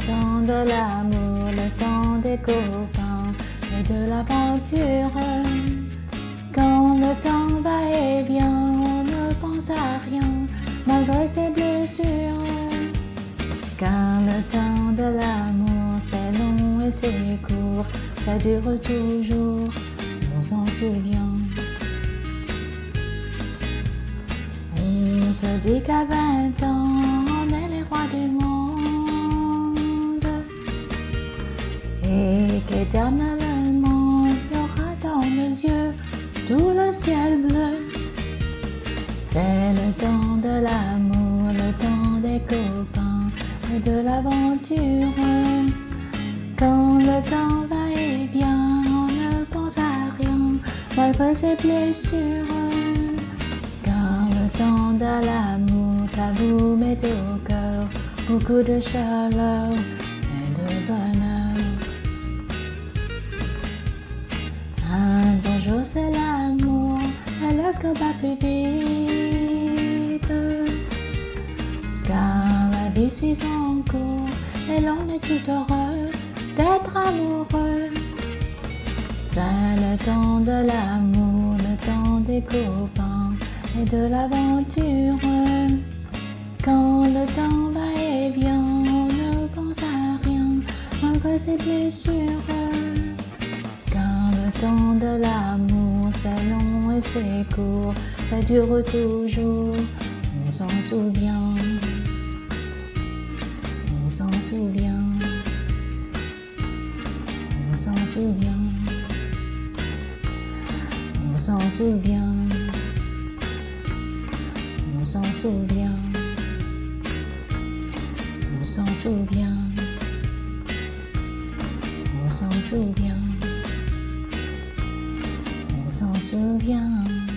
temps de l'amour, le temps des copains et de l'aventure. Quand le temps va et vient, on ne pense à rien, malgré ses blessures. Car le temps de l'amour, c'est long et c'est court, ça dure toujours, on s'en souvient. On se dit qu'à 20 ans, on est les rois du monde et qu'éternellement, il y aura dans nos yeux tout le ciel bleu. C'est le temps de l'amour, le temps des copains et de l'aventure. Quand le temps va et vient, on ne pense à rien, malgré ses blessures. Car le temps de l'amour, ça vous met au cœur beaucoup de chaleur et de bonheur. Un beau jour c'est l'amour, et le cœur bat plus vite. Car la vie suit son cours, et l'on est tout heureux d'être amoureux. C'est le temps de l'amour, le temps des copains et de l'aventure. Quand le temps va et vient, on ne pense à rien, malgré ses blessures. Car le temps de l'amour, c'est long et c'est court, ça dure toujours, on s'en souvient. On s'en souvient. On s'en souvient. On s'en souvient. On s'en souvient. On s'en souvient. On s'en souvient. On s'en souvient.